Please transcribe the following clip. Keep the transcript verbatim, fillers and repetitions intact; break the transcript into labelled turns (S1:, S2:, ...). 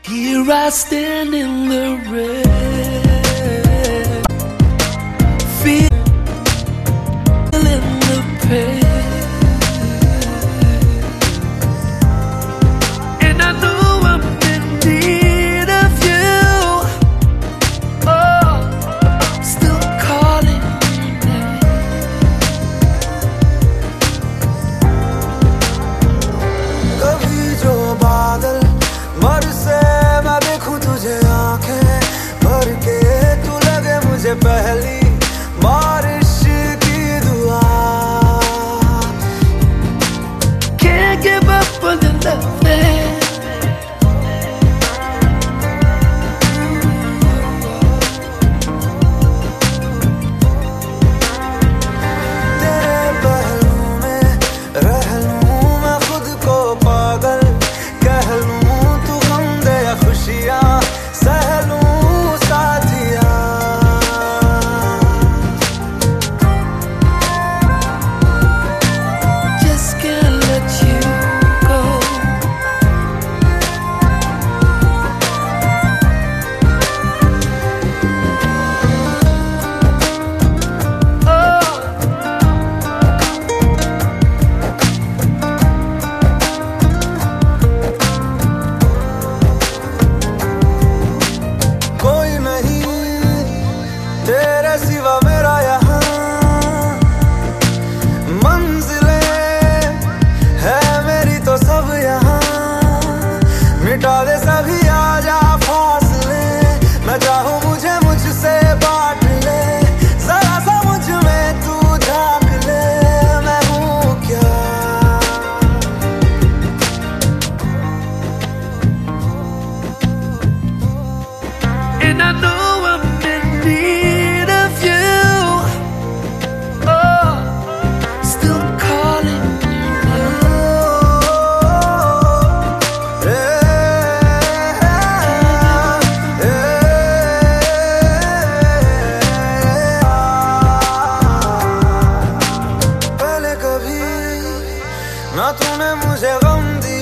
S1: Here I stand in the rain, feeling the pain, and I know I'm in need of you. Oh, still calling your name.
S2: कभी जो बादल बरसे मैं देखूं तुझे आंखें भर के, तू लगे मुझे पहली बारिश की दुआ.
S1: Can't give up on the loving.
S2: तेरे पहलू में रह लूं मैं खुद को पागल कह लूं, तू गम दे या खुशियां सह लूं साथिया.
S1: Just can't let you go. Oh,
S2: कोई नहीं तेरे सिवा मेरा यहाँ, मंजिलें है मेरी तो सब यहाँ. मिटा दे सभी आजा फासले, मैं चाहूँ मुझे मुझसे बांट ले. जरा सा मुझ में तू झांक ले, मैं हूँ क्या.
S1: and I know I'm in need of you. Oh, still calling your name.
S2: पहले कभी ना तूने मुझे गम दिया.